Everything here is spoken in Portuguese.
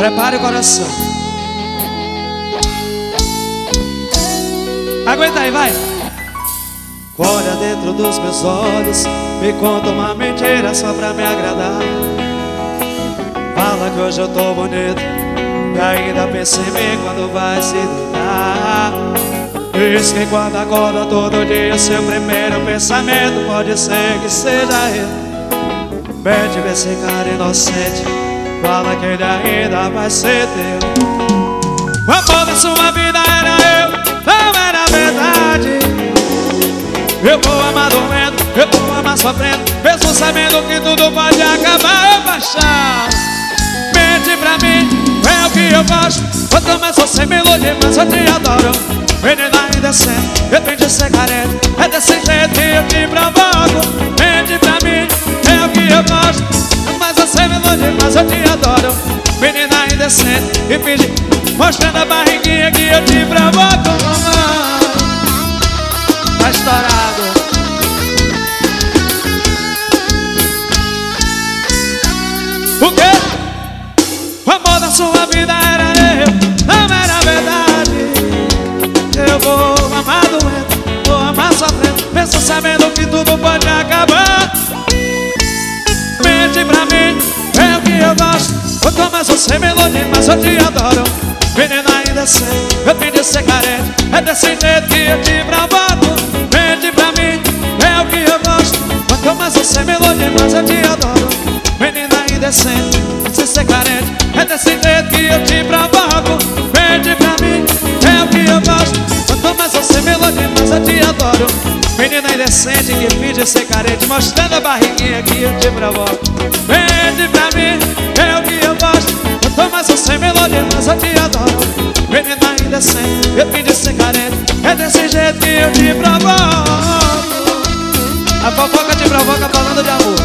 Prepare o coração. Aguenta aí, vai. Olha dentro dos meus olhos, me conta uma mentira só pra me agradar. Fala que hoje eu tô bonito e ainda pensa em mim quando vai se deitar. Diz que quando acorda todo dia seu primeiro pensamento pode ser que seja ele. Pede ver esse cara inocente, fala que ele ainda vai ser teu. O amor da sua vida era eu, não era verdade. Eu vou amar doendo, eu vou amar sofrendo, mesmo sabendo que tudo pode acabar. Eu baixar, mente pra mim, é o que eu gosto. Quanto mais você me ilude, mais eu te adoro. Menina indecente, eu tenho de ser carente, é desse jeito que eu te provoco. Mente pra mim, é o que eu gosto. Quanto mais você me ilude, mais eu te adoro. Menina indecente, e finge, mostrando a barriguinha que eu te provoco. Tá estourado. O quê? O amor da sua vida era eu, não era verdade. Eu vou amar doendo, vou amar sofrendo, mesmo sabendo que tudo pode acabar. Mente pra mim, é o que eu gosto. Quanto mais você me ilude, mais eu te adoro. Menina indecente, eu tenho de ser carente, é desse jeito que eu te provoco. Mente pra mim, é o que eu gosto. Quanto mais você me ilude, mais eu te adoro. Menina indecente, sem ser carente, é desse jeito que eu te provoco. Mente pra mim, é o que eu gosto. Quanto mais você me ilude, mais eu te adoro. Menina indecente que finge ser carente, mostrando a barriguinha que eu te provoco. Mente pra mim, é o que eu gosto. Quanto mais você me ilude, mais eu te adoro. Menina indecente, eu finge ser carente, é desse jeito que eu te provoco. A fofoca te provoca falando de amor.